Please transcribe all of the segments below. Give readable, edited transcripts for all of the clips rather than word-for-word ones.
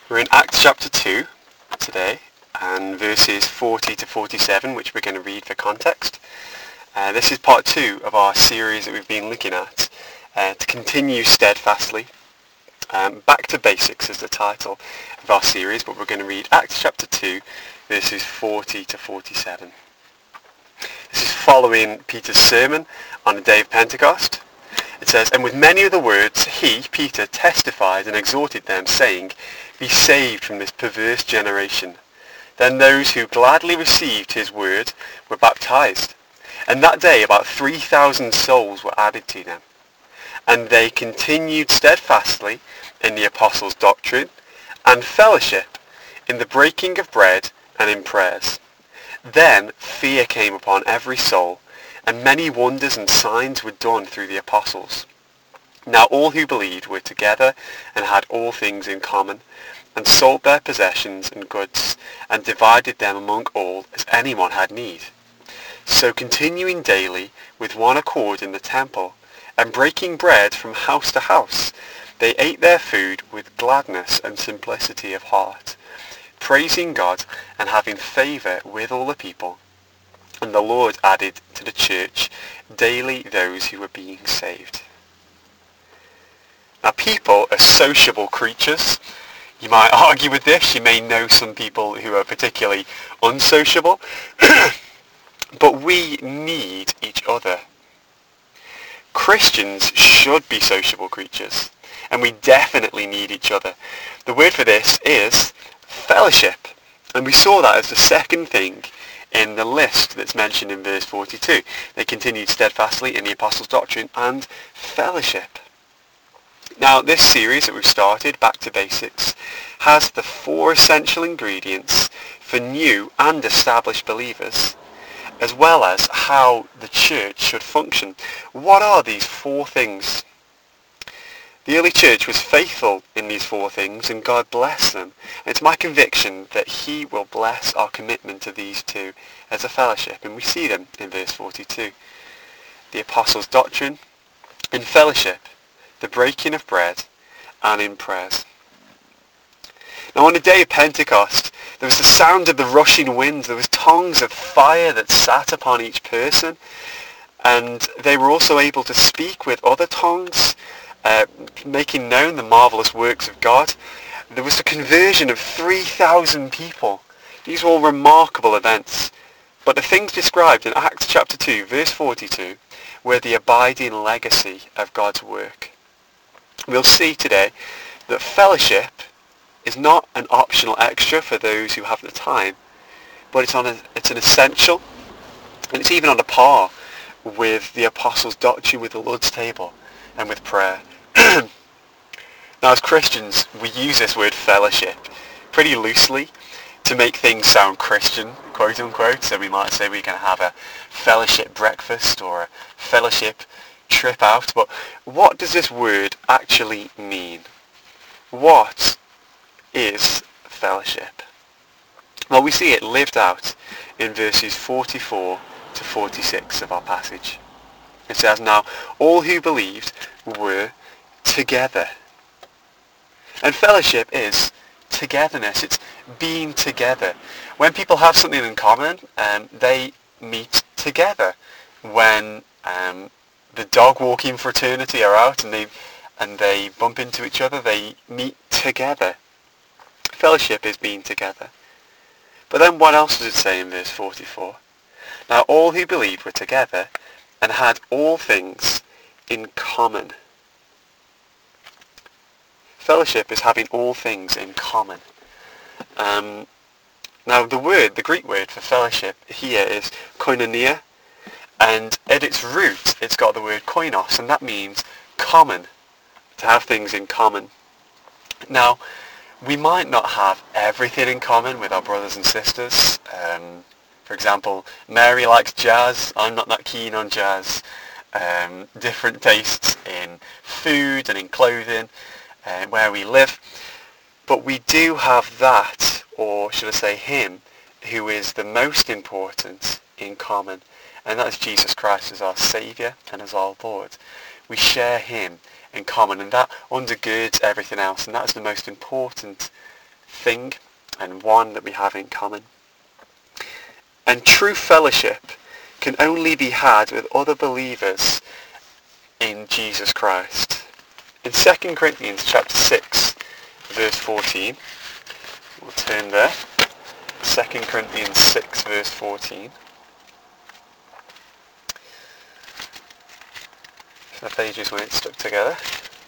We're in Acts chapter 2 today, and verses 40 to 47, which we're going to read for context. This is part 2 of our series that we've been looking at, to continue steadfastly. Back to Basics is the title of our series, but we're going to read Acts chapter 2, verses 40 to 47. This is following Peter's sermon on the day of Pentecost. It says, "And with many other words he, Peter, testified and exhorted them, saying, Be saved from this perverse generation. Then those who gladly received his word were baptized. And that day about 3,000 souls were added to them. And they continued steadfastly in the apostles' doctrine and fellowship, in the breaking of bread and in prayers. Then fear came upon every soul, and many wonders and signs were done through the apostles. Now all who believed were together and had all things in common, and sold their possessions and goods, and divided them among all as anyone had need. So continuing daily with one accord in the temple, and breaking bread from house to house, they ate their food with gladness and simplicity of heart, praising God and having favour with all the people. And the Lord added to the church daily those who were being saved." Now, people are sociable creatures. You might argue with this. You may know some people who are particularly unsociable. But we need each other. Christians should be sociable creatures, and we definitely need each other. The word for this is fellowship, and we saw that as the second thing in the list that's mentioned in verse 42. They continued steadfastly in the apostles' doctrine and fellowship. Now, this series that we've started, Back to Basics, has the 4 essential ingredients for new and established believers, as well as how the church should function. What are these 4 things? The early church was faithful in these 4 things, and God blessed them. And it's my conviction that he will bless our commitment to these 2 as a fellowship, and we see them in verse 42. The apostles' doctrine, in fellowship, the breaking of bread, and in prayers. Now on the day of Pentecost, there was the sound of the rushing winds. There was tongues of fire that sat upon each person, and they were also able to speak with other tongues, making known the marvellous works of God. There was the conversion of 3,000 people. These were all remarkable events. But the things described in Acts chapter 2, verse 42, were the abiding legacy of God's work. We'll see today that fellowship is not an optional extra for those who have the time, but it's an essential, and it's even on a par with the apostles' doctrine, with the Lord's table, and with prayer. Now, as Christians, we use this word fellowship pretty loosely to make things sound Christian, quote unquote. So we might say we're going to have a fellowship breakfast or a fellowship trip out. But what does this word actually mean? What is fellowship? Well, we see it lived out in verses 44 to 46 of our passage. It says, "Now all who believed were together." And fellowship is togetherness. It's being together. When people have something in common, they meet together. When the dog walking fraternity are out and they bump into each other, they meet together. Fellowship is being together. But then what else does it say in verse 44? "Now all who believed were together and had all things in common." Fellowship is having all things in common. Now the Greek word for fellowship here is koinonia, and at its root it's got the word koinos, and that means common, to have things in common. Now, we might not have everything in common with our brothers and sisters. For example, Mary likes jazz, I'm not that keen on jazz. Different tastes in food and in clothing, where we live. But we do have that, or should I say him, who is the most important in common, and that is Jesus Christ as our Saviour and as our Lord. We share him in common, and that undergirds everything else, and that's the most important thing and one that we have in common. And true fellowship can only be had with other believers in Jesus Christ. In 2 Corinthians chapter 6, verse 14, we'll turn there. 2 Corinthians 6, verse 14. The pages weren't stuck together.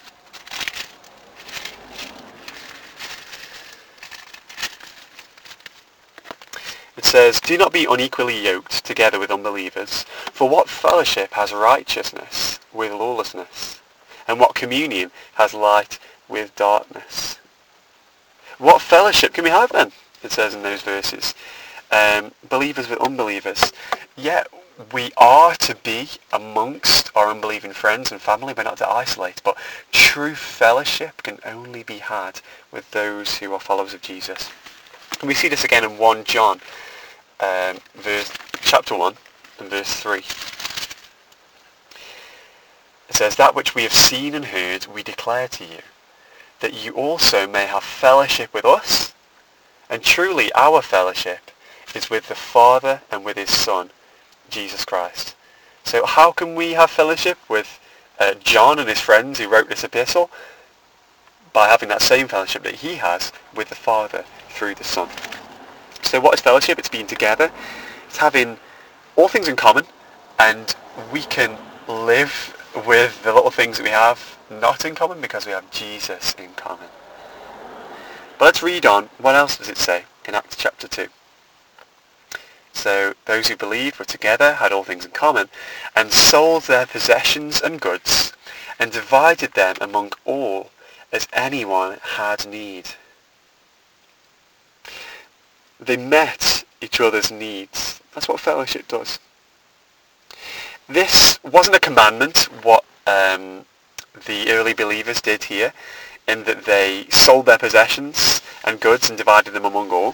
It says, "Do not be unequally yoked together with unbelievers, for what fellowship has righteousness with lawlessness? And what communion has light with darkness?" What fellowship can we have then? It says in those verses. Believers with unbelievers. Yet we are to be amongst our unbelieving friends and family. We're not to isolate. But true fellowship can only be had with those who are followers of Jesus. And we see this again in 1 John, chapter 1 and verse 3. It says, "That which we have seen and heard we declare to you, that you also may have fellowship with us. And truly our fellowship is with the Father and with his Son, Jesus Christ." So how can we have fellowship with John and his friends who wrote this epistle? By having that same fellowship that he has with the Father through the Son. So what is fellowship? It's being together. It's having all things in common, and we can live with the little things that we have not in common because we have Jesus in common. But let's read on. What else does it say in Acts chapter 2? So those who believed were together, had all things in common, and sold their possessions and goods, and divided them among all as anyone had need. They met each other's needs. That's what fellowship does. This wasn't a commandment, what the early believers did here, in that they sold their possessions and goods and divided them among all.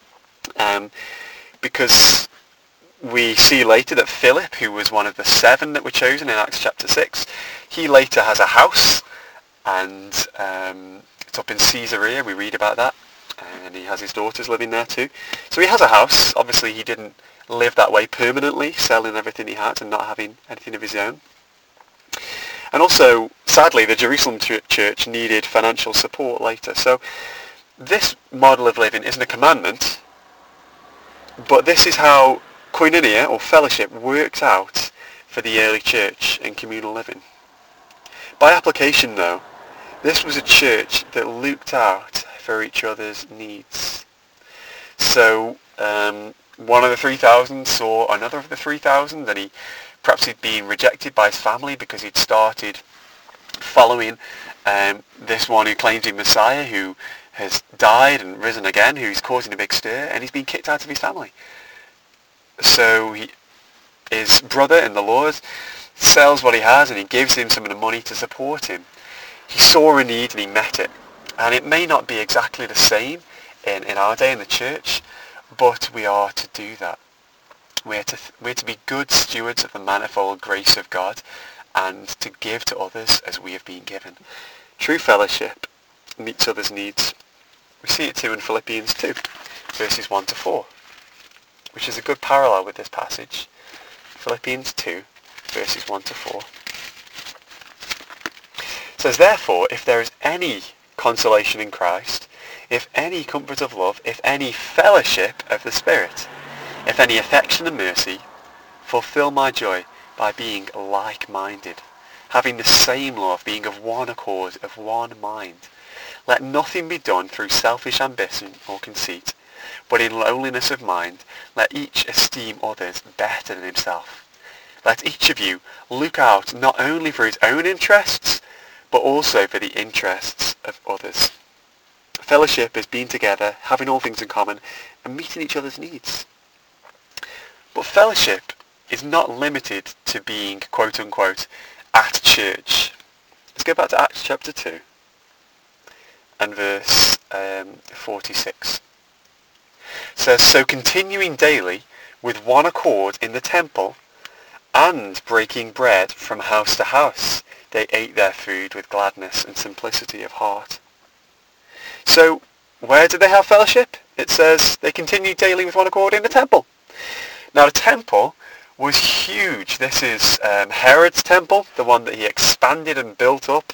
Because we see later that Philip, who was one of the 7 that were chosen in Acts chapter 6, he later has a house, and it's up in Caesarea, we read about that, and he has his daughters living there too. So he has a house. Obviously he didn't live that way permanently, selling everything he had and not having anything of his own. And also, sadly, the Jerusalem church needed financial support later. So this model of living isn't a commandment, but this is how koinonia, or fellowship, worked out for the early church in communal living. By application, though, this was a church that looked out for each other's needs. So one of the 3,000 saw another of the 3,000, and perhaps he'd been rejected by his family because he'd started following this one who claims he's Messiah, who has died and risen again, who's causing a big stir, and he's been kicked out of his family. So his brother in the Lord sells what he has and he gives him some of the money to support him. He saw a need and he met it. And it may not be exactly the same in our day in the church, but we are to do that. We're to be good stewards of the manifold grace of God and to give to others as we have been given. True fellowship meets others' needs. We see it too in Philippians 2, verses 1 to 4, which is a good parallel with this passage. Philippians 2, verses 1 to 4. It says, "Therefore, if there is any consolation in Christ, if any comfort of love, if any fellowship of the Spirit, if any affection and mercy, fulfill my joy by being like-minded, having the same love, being of one accord, of one mind. Let nothing be done through selfish ambition or conceit, but in lowliness of mind, let each esteem others better than himself. Let each of you look out not only for his own interests, but also for the interests of others." Fellowship is being together, having all things in common, and meeting each other's needs. But fellowship is not limited to being, quote-unquote, at church. Let's go back to Acts chapter 2 and verse 46. It says, "So continuing daily with one accord in the temple, and breaking bread from house to house, they ate their food with gladness and simplicity of heart." So Where did they have fellowship? It says they continued daily with one accord in the temple. Now the temple was huge. This is Herod's temple, the one that he expanded and built up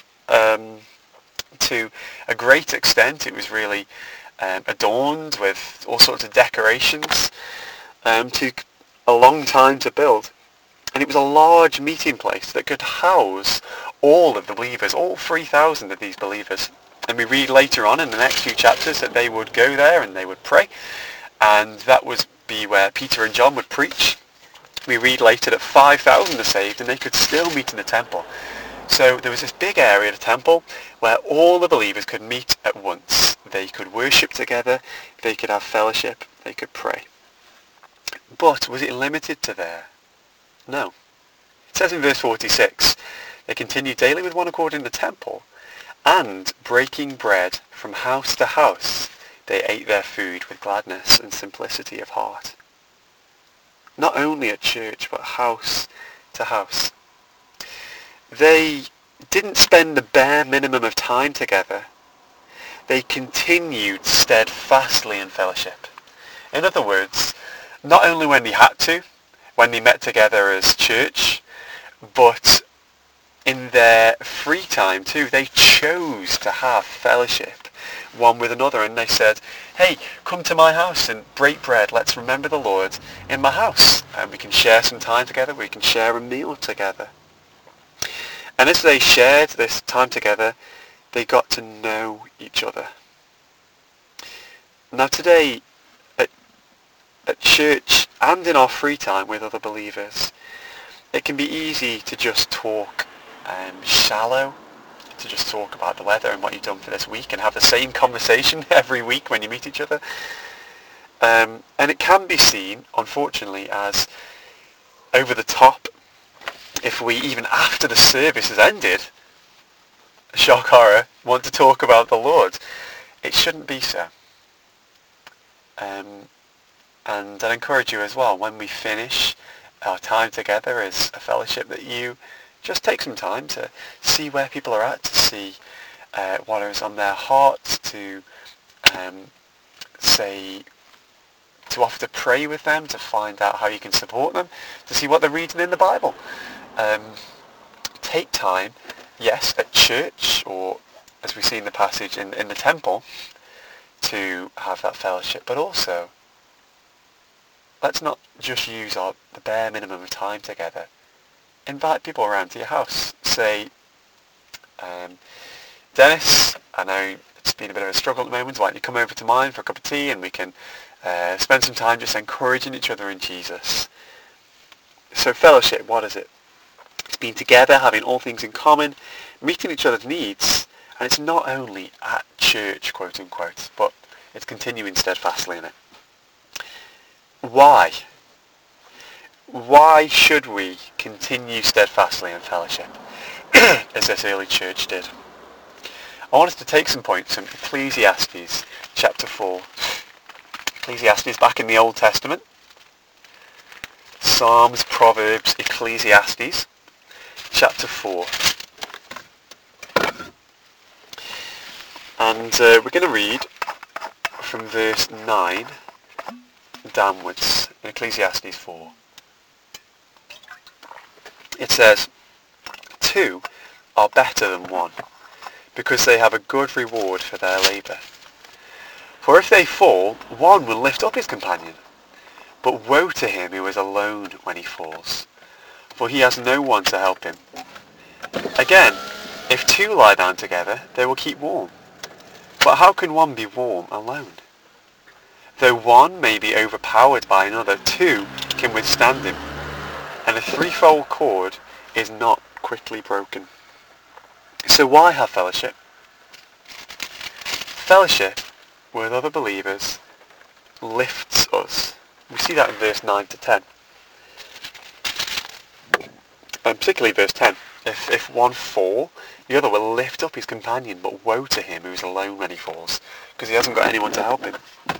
to a great extent. It was really adorned with all sorts of decorations. Took a long time to build. And it was a large meeting place that could house all of the believers, all 3,000 of these believers. And we read later on in the next few chapters that they would go there and they would pray. And that would be where Peter and John would preach. We read later that 5,000 are saved and they could still meet in the temple. So there was this big area of the temple where all the believers could meet at once. They could worship together, they could have fellowship, they could pray. But was it limited to there? No. It says in verse 46, they continued daily with one accord in the temple, and breaking bread from house to house, they ate their food with gladness and simplicity of heart. Not only at church, but house to house. They didn't spend the bare minimum of time together. They continued steadfastly in fellowship. In other words, not only when they had to, when they met together as church, but in their free time too, they chose to have fellowship one with another, and they said, hey, come to my house and break bread. Let's remember the Lord in my house, and we can share some time together. We can share a meal together. And as they shared this time together, they got to know each other. Now today, at church and in our free time with other believers, it can be easy to just talk shallow, to just talk about the weather and what you've done for this week and have the same conversation every week when you meet each other. And it can be seen, unfortunately, as over the top if we, even after the service has ended, shock horror, want to talk about the Lord. It shouldn't be so. And I'd encourage you as well, when we finish our time together as a fellowship, that you just take some time to see where people are at, to see what is on their hearts, to to offer to pray with them, to find out how you can support them, to see what they're reading in the Bible. Take time, yes, at church, or as we see in the passage in the temple, to have that fellowship, but also let's not just use the bare minimum of time together. Invite people around to your house. Say, Dennis, I know it's been a bit of a struggle at the moment. Why don't you come over to mine for a cup of tea and we can spend some time just encouraging each other in Jesus. So fellowship, what is it? It's being together, having all things in common, meeting each other's needs, and it's not only at church, quote unquote, but it's continuing steadfastly in it. Why? Why should we continue steadfastly in fellowship as this early church did? I want us to take some points from Ecclesiastes chapter 4. Ecclesiastes back in the Old Testament. Psalms, Proverbs, Ecclesiastes chapter 4. And we're going to read from verse 9 downwards in Ecclesiastes 4. It says, 2 are better than 1, because they have a good reward for their labour. For if they fall, one will lift up his companion. But woe to him who is alone when he falls, for he has no one to help him. Again, if 2 lie down together, they will keep warm. But how can one be warm alone? Though one may be overpowered by another, 2 can withstand him. And a threefold cord is not quickly broken. So why have fellowship? Fellowship with other believers lifts us. We see that in verse 9 to 10. And particularly verse 10. If one fall, the other will lift up his companion, but woe to him who is alone when he falls, because he hasn't got anyone to help him.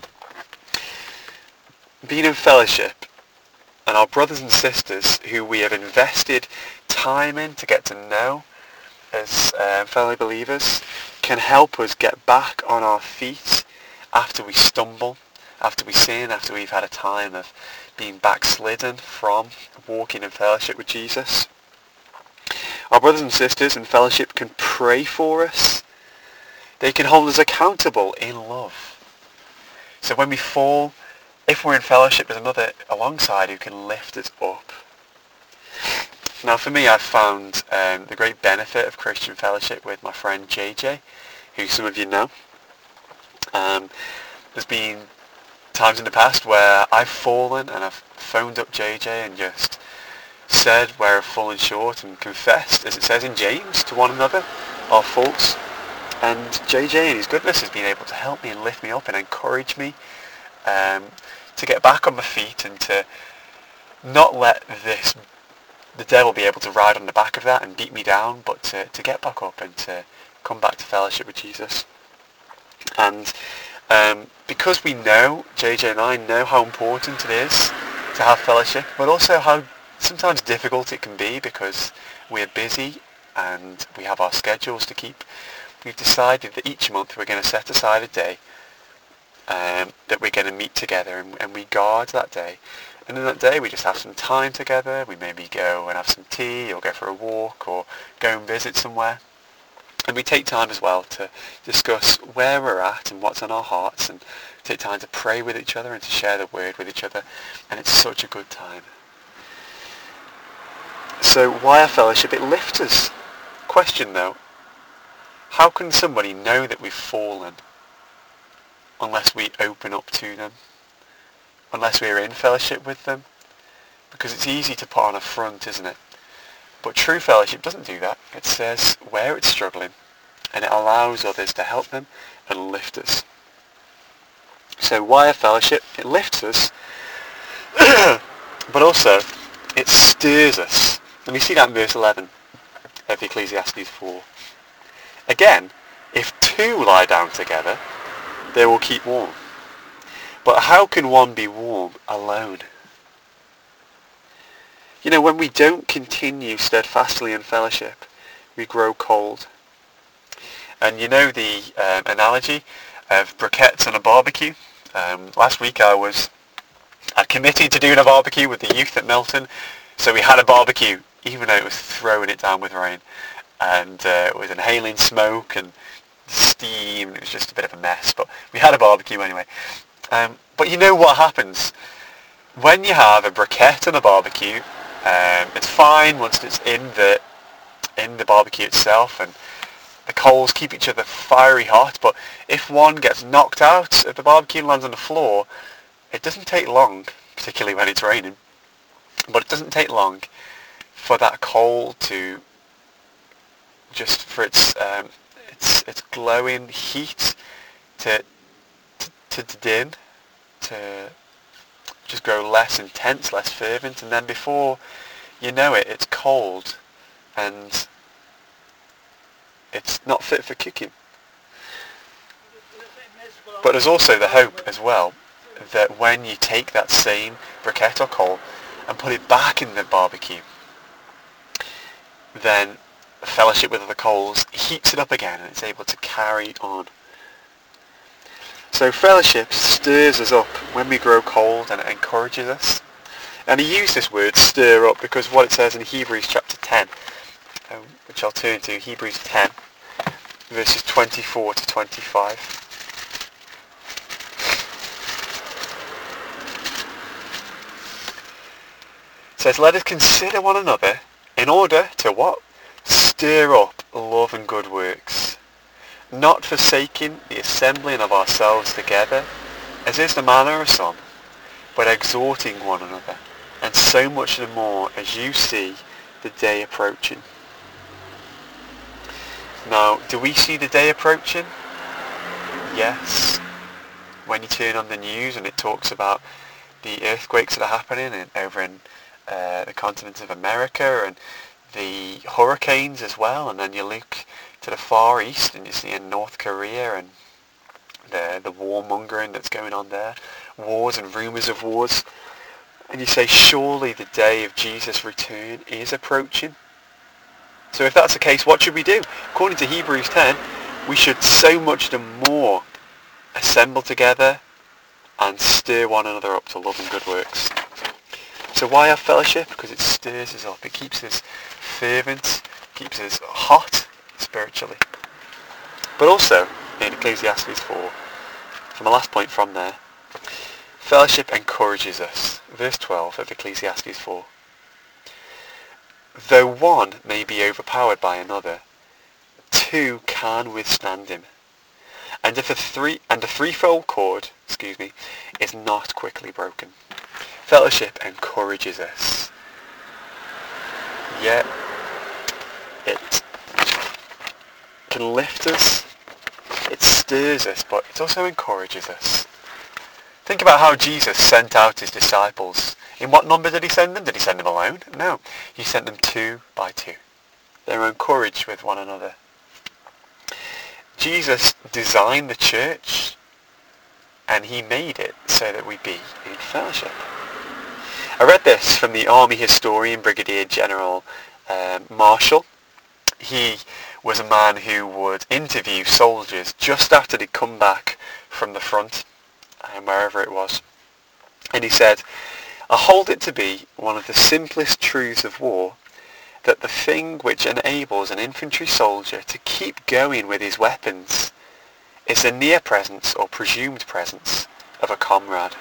Being in fellowship, and our brothers and sisters who we have invested time in to get to know as fellow believers, can help us get back on our feet after we stumble, after we sin, after we've had a time of being backslidden from walking in fellowship with Jesus. Our brothers and sisters in fellowship can pray for us. They can hold us accountable in love. So when we fall, if we're in fellowship, there's another alongside who can lift us up. Now for me, I've found the great benefit of Christian fellowship with my friend JJ, who some of you know. There's been times in the past where I've fallen and I've phoned up JJ and just said where I've fallen short and confessed, as it says in James, to one another our faults. And JJ in his goodness has been able to help me and lift me up and encourage me to get back on my feet and to not let the devil be able to ride on the back of that and beat me down, but to get back up and to come back to fellowship with Jesus. And because we know, JJ and I know how important it is to have fellowship, but also how sometimes difficult it can be because we're busy and we have our schedules to keep, we've decided that each month we're going to set aside a day that we're going to meet together, and we guard that day. And in that day we just have some time together. We maybe go and have some tea or go for a walk or go and visit somewhere. And we take time as well to discuss where we're at and what's on our hearts, and take time to pray with each other and to share the word with each other. And it's such a good time. So why a fellowship? It lifts us. Question though, how can somebody know that we've fallen unless we open up to them? Unless we're in fellowship with them? Because it's easy to put on a front, isn't it? But true fellowship doesn't do that. It says where it's struggling, and it allows others to help them and lift us. So why a fellowship? It lifts us, but also it stirs us. And we see that in verse 11 of Ecclesiastes 4. Again, if two lie down together, they will keep warm. But how can one be warm alone? You know, when we don't continue steadfastly in fellowship, we grow cold. And you know the analogy of briquettes on a barbecue? Last week I committed to doing a barbecue with the youth at Milton, so we had a barbecue, even though it was throwing it down with rain. And it was inhaling smoke and steam, and it was just a bit of a mess, but we had a barbecue anyway. But you know what happens? When you have a briquette on a barbecue, it's fine once it's in the barbecue itself, and the coals keep each other fiery hot, but if one gets knocked out of the barbecue and lands on the floor, it doesn't take long, particularly when it's raining, but it doesn't take long for that coal to just for its glowing heat to dim, to just grow less intense, less fervent, and then before you know it, it's cold and it's not fit for cooking. But there's also the hope as well that when you take that same briquette or coal and put it back in the barbecue, then fellowship with other coals heats it up again and it's able to carry on. So fellowship stirs us up when we grow cold, and it encourages us. And he used this word, stir up, because what it says in Hebrews chapter 10, which I'll turn to, Hebrews 10, verses 24 to 25. It says, let us consider one another in order to what? Stir up love and good works, not forsaking the assembling of ourselves together, as is the manner of some, but exhorting one another, and so much the more as you see the day approaching. Now, do we see the day approaching? Yes. When you turn on the news and it talks about the earthquakes that are happening over in the continent of America, and the hurricanes as well, and then you look to the Far East and you see in North Korea and the warmongering that's going on there, wars and rumours of wars, and you say surely the day of Jesus' return is approaching. So if that's the case, what should we do? According to Hebrews 10, we should so much the more assemble together, and stir one another up to love and good works. So why have fellowship? Because it stirs us up. It keeps us fervent, keeps us hot spiritually. But also, in Ecclesiastes 4, from the last point from there, fellowship encourages us. Verse 12 of Ecclesiastes 4. Though one may be overpowered by another, two can withstand him. And a threefold cord, is not quickly broken. Fellowship encourages us. Yet it can lift us, it stirs us, but it also encourages us. Think about how Jesus sent out his disciples. In what number did he send them? Did he send them alone? No. He sent them 2 by 2. They were encouraged with one another. Jesus designed the church, and he made it so that we be in fellowship. I read this from the army historian, Brigadier General Marshall. He was a man who would interview soldiers just after they'd come back from the front, wherever it was. And he said, "I hold it to be one of the simplest truths of war that the thing which enables an infantry soldier to keep going with his weapons is the near presence or presumed presence of a comrade."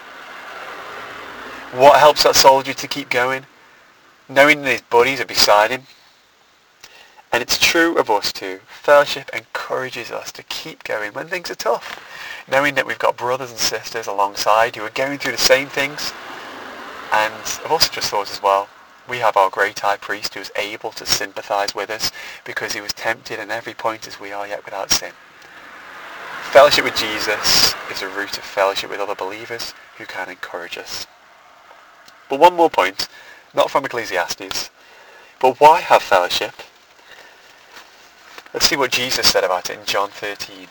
What helps that soldier to keep going? Knowing that his buddies are beside him. And it's true of us too. Fellowship encourages us to keep going when things are tough. Knowing that we've got brothers and sisters alongside who are going through the same things. And I've also just thought as well, we have our great high priest who is able to sympathise with us because he was tempted in every point as we are, yet without sin. Fellowship with Jesus is a root of fellowship with other believers who can encourage us. But one more point, not from Ecclesiastes, but why have fellowship? Let's see what Jesus said about it in John 13.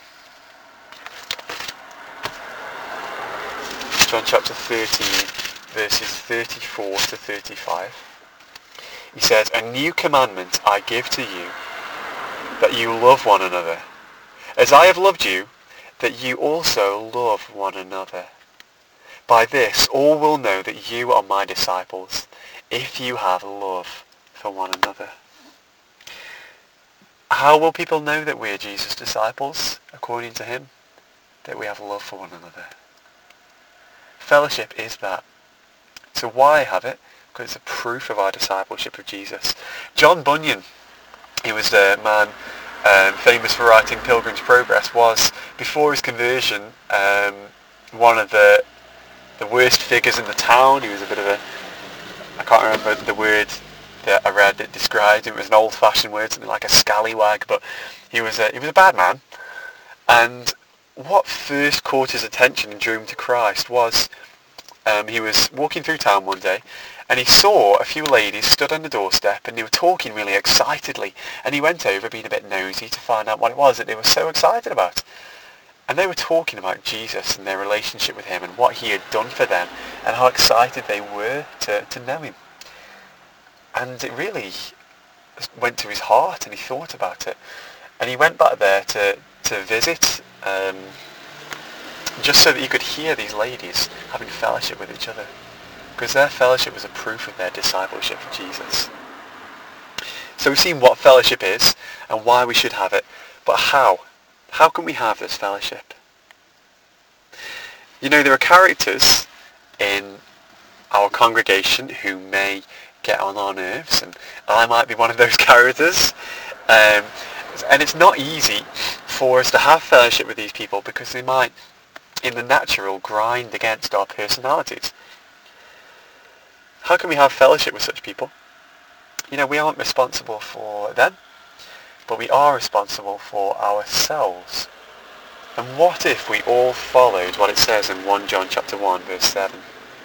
John chapter 13, verses 34 to 35. He says, "A new commandment I give to you, that you love one another. As I have loved you, that you also love one another. By this all will know that you are my disciples, if you have love for one another." How will people know that we are Jesus' disciples, according to him? That we have love for one another. Fellowship is that. So why have it? Because it's a proof of our discipleship of Jesus. John Bunyan, he was a man famous for writing Pilgrim's Progress, was, before his conversion, one of the worst figures in the town. He was a bit of a, I can't remember the word that I read that described him. It was an old-fashioned word, something like a scallywag, but he was a bad man. And what first caught his attention and drew him to Christ was he was walking through town one day and he saw a few ladies stood on the doorstep and they were talking really excitedly, and he went over, being a bit nosy, to find out what it was that they were so excited about. And they were talking about Jesus and their relationship with him and what he had done for them and how excited they were to know him. And it really went to his heart and he thought about it. And he went back there to visit, just so that he could hear these ladies having fellowship with each other. Because their fellowship was a proof of their discipleship of Jesus. So we've seen what fellowship is and why we should have it. But how? How can we have this fellowship? You know, there are characters in our congregation who may get on our nerves, and I might be one of those characters. And it's not easy for us to have fellowship with these people because they might, in the natural, grind against our personalities. How can we have fellowship with such people? You know, we aren't responsible for them, but we are responsible for ourselves. And what if we all followed what it says in 1 John chapter 1 verse 7?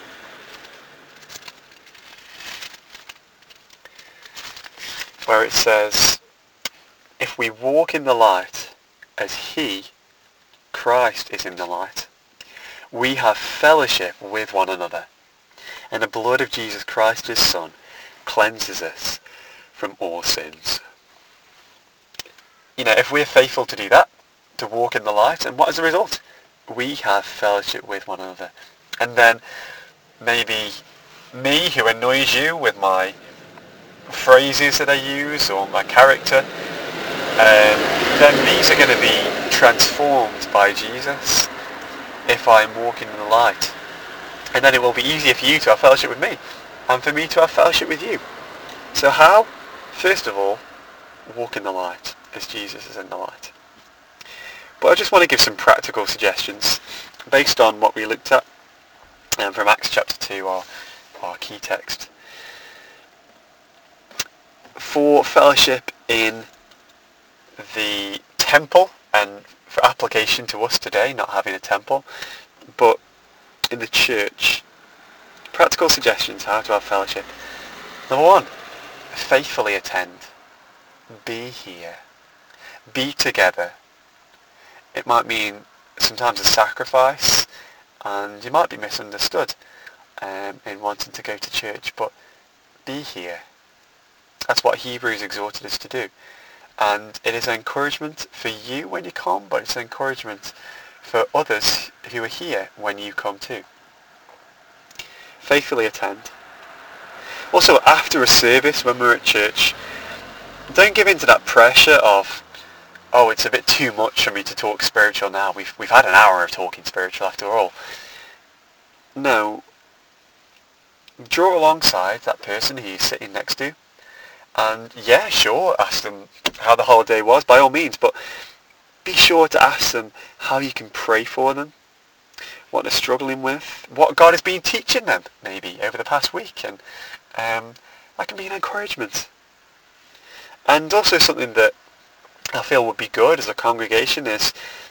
Where it says, "If we walk in the light as he, Christ, is in the light, we have fellowship with one another. And the blood of Jesus Christ, his Son, cleanses us from all sins." You know, if we're faithful to do that, to walk in the light, and what is the result? we have fellowship with one another. And then maybe me, who annoys you with my phrases that I use or my character, then these are going to be transformed by Jesus if I'm walking in the light. And then it will be easier for you to have fellowship with me and for me to have fellowship with you. So how? First of all, walk in the light as Jesus is in the light. But I just want to give some practical suggestions based on what we looked at from Acts chapter 2, our key text. For fellowship in the temple, and for application to us today, not having a temple, but in the church, practical suggestions how to have fellowship. Number one, faithfully attend. Be here. Be together. It might mean sometimes a sacrifice, and you might be misunderstood in wanting to go to church, but be here. That's what Hebrews exhorted us to do. And it is an encouragement for you when you come, but it's an encouragement for others who are here when you come too. Faithfully attend. Also, after a service, when we're at church, don't give in to that pressure of, oh, it's a bit too much for me to talk spiritual now. We've had an hour of talking spiritual after all. No. Draw alongside that person who you're sitting next to. And yeah, sure, ask them how the holiday was, by all means, but be sure to ask them how you can pray for them, what they're struggling with, what God has been teaching them, maybe, over the past week, and that can be an encouragement. And also something that I feel would be good as a congregation is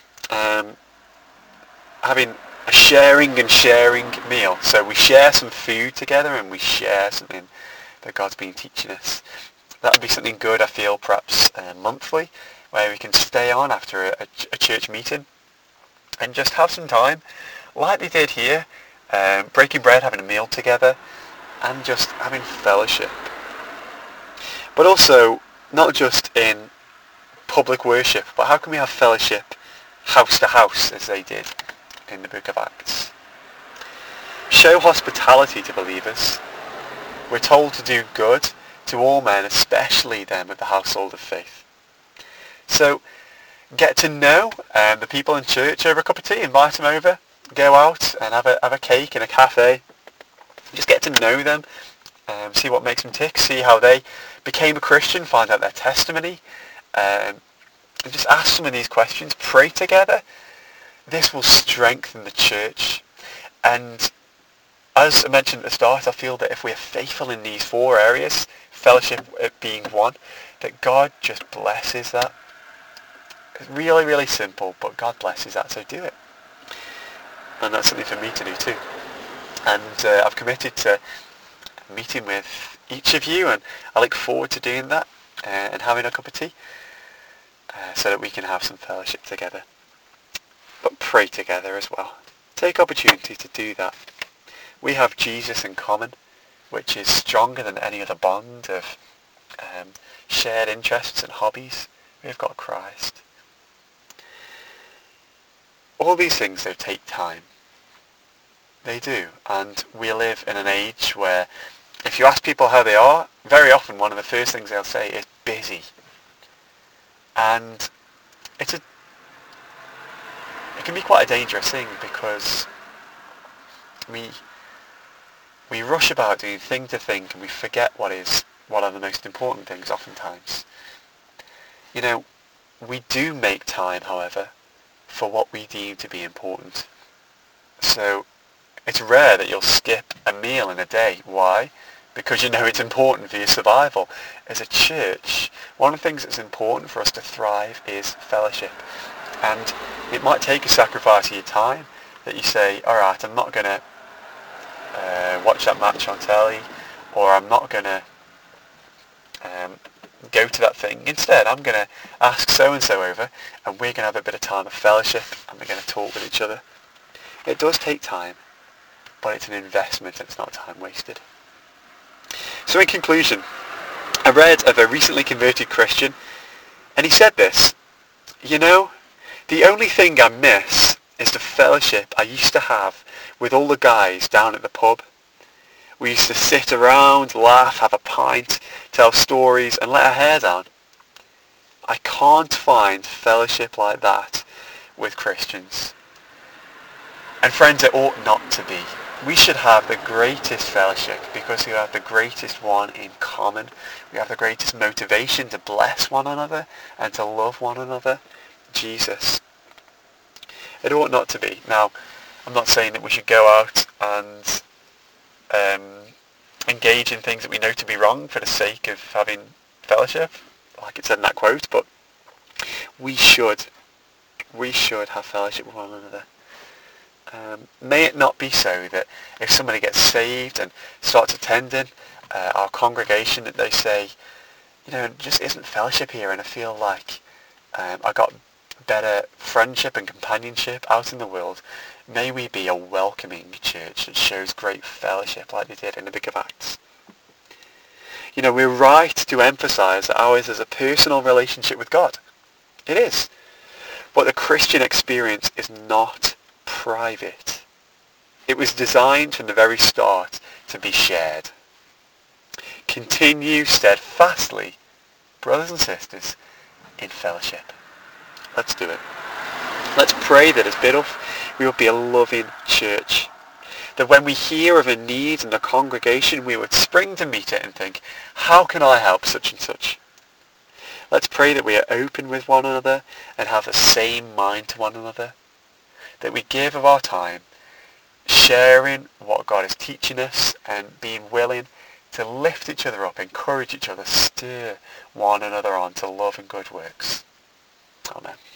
having a sharing meal. So we share some food together and we share something that God's been teaching us. That would be something good, I feel, perhaps monthly, where we can stay on after a church meeting and just have some time, like they did here, breaking bread, having a meal together, and just having fellowship. But also, not just in public worship, but how can we have fellowship house to house, as they did in the book of Acts? Show hospitality to believers. We're told to do good to all men, especially them of the household of faith. So get to know the people in church over a cup of tea, invite them over, go out and have a cake in a cafe. Just get to know them, see what makes them tick, see how they became a Christian, find out their testimony, and just ask some of these questions, pray together. This will strengthen the church. And as I mentioned at the start, I feel that if we are faithful in these four areas, fellowship being one, that God just blesses that. It's really, really simple, but God blesses that, so do it. And that's something for me to do too. And I've committed to meeting with each of you, and I look forward to doing that and having a cup of tea so that we can have some fellowship together. But pray together as well. Take opportunity to do that. We have Jesus in common, which is stronger than any other bond of shared interests and hobbies. We've got Christ. All these things, though, take time. They do. And we live in an age where if you ask people how they are, very often one of the first things they'll say is busy. And it can be quite a dangerous thing, because we rush about doing thing to thing, and we forget what are the most important things oftentimes. You know, we do make time, however, for what we deem to be important. So it's rare that you'll skip a meal in a day. Why? Because you know it's important for your survival. As a church, one of the things that's important for us to thrive is fellowship. And it might take a sacrifice of your time, that you say, alright, I'm not going to watch that match on telly, or I'm not going to go to that thing. Instead, I'm going to ask so-and-so over, and we're going to have a bit of time of fellowship, and we're going to talk with each other. It does take time, but it's an investment, and it's not time wasted. So in conclusion, I read of a recently converted Christian, and he said this: you know, the only thing I miss is the fellowship I used to have with all the guys down at the pub. We used to sit around, laugh, have a pint, tell stories and let our hair down. I can't find fellowship like that with Christians. And friends, it ought not to be. We should have the greatest fellowship because we have the greatest one in common. We have the greatest motivation to bless one another and to love one another, Jesus. It ought not to be. Now, I'm not saying that we should go out and engage in things that we know to be wrong for the sake of having fellowship, like it said in that quote, but we should have fellowship with one another. May it not be so that if somebody gets saved and starts attending our congregation, that they say, just isn't fellowship here, and I feel like I got better friendship and companionship out in the world. May we be a welcoming church that shows great fellowship like they did in the Book of Acts. We're right to emphasise that ours is a personal relationship with God. It is. But the Christian experience is not private. It was designed from the very start to be shared. Continue steadfastly, brothers and sisters, in fellowship. Let's do it. Let's pray that as Biddulph we will be a loving church. That when we hear of a need in the congregation, we would spring to meet it and think, how can I help such and such? Let's pray that we are open with one another and have the same mind to one another. That we give of our time, sharing what God is teaching us and being willing to lift each other up, encourage each other, stir one another on to love and good works. Amen.